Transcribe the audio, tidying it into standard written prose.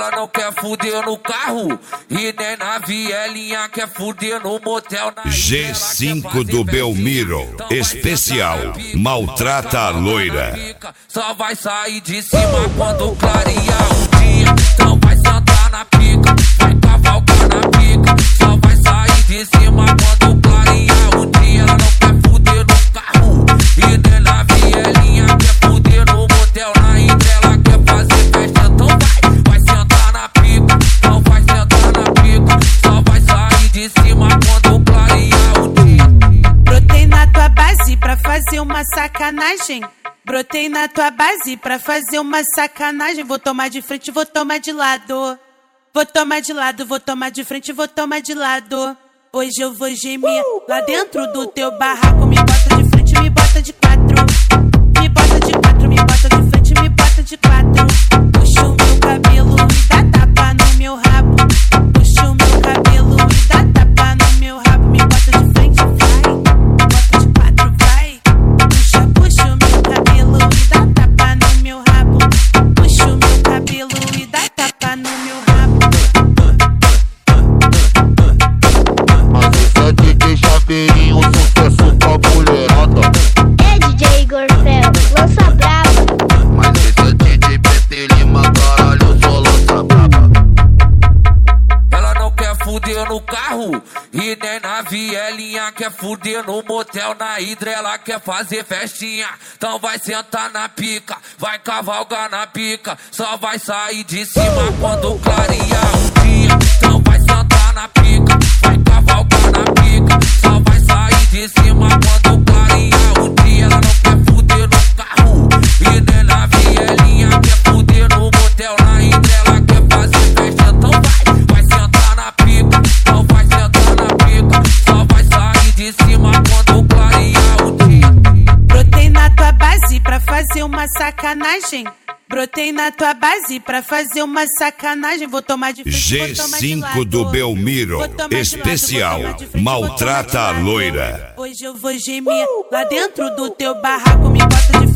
Ela não quer fuder no carro e nem na vielinha, quer fuder no motel. G5 do Belmiro, especial, maltrata a loira. Só vai sair de cima quando clarear o dia. Então vai sentar na pica, vai cavalgar na pica. Só vai sair de cima quando clarear o dia. Ela não quer fuder no carro e nem na vielinha, quer fuder no motel. Na Hidra ela quer fazer festa, então vai sentar na pica. Então vai sentar na pica. Só vai sair de cima quando clarear o dia. Brotei na tua base pra fazer uma sacanagem. Brotei na tua base pra fazer uma sacanagem. Vou tomar de frente, vou tomar de lado. Vou tomar de lado, vou tomar de frente, vou tomar de lado. Hoje eu vou gemer lá dentro do teu barraco. Me bota de frente, me bota de quatro. Me bota de quatro, me bota de frente, me bota de quatro. Puxa o meu cabelo e dá tapa no meu rabo. Puxa o meu cabelo e dá tapa no meu rabo. Me bota de frente, vai. Bota de quatro, vai. Puxa o meu cabelo e dá tapa no meu rabo. Puxa o meu cabelo e dá tapa no meu rabo. Mas esse é DJ Chaveirinho, sucesso pra mulherada. É DJ Igor Fel, lança brava. Mas esse é DJ PT Lima, caralho, só lança brava. Ela não quer fuder no carro e nem na vielinha, quer fuder no motel. Na Hidra ela quer fazer festinha, então vai sentar na pica, vai cavalgar na pica. Só vai sair de cima quando clarear o dia. Então vai sentar na pica, vai cavalgar na pica. Só vai sair de cima quando clarear o dia. Ela não quer fuder no carro e nem na vielinha, quer fuder no motel. Na Hidra ela quer fazer festa, então vai sentar na pica. Então vai sentar na pica. Só vai sair de cima quando clarear o dia. Brotei na tua base pra fazer uma sacanagem. Brotei na tua base pra fazer uma sacanagem. Vou tomar de frente, vou tomar de lado. G5 do Belmiro, Vou tomar de lado, especial, vou tomar de frente, maltrata vou tomar a de lado. loira. Hoje eu vou gemer lá dentro do teu barraco. Me bota de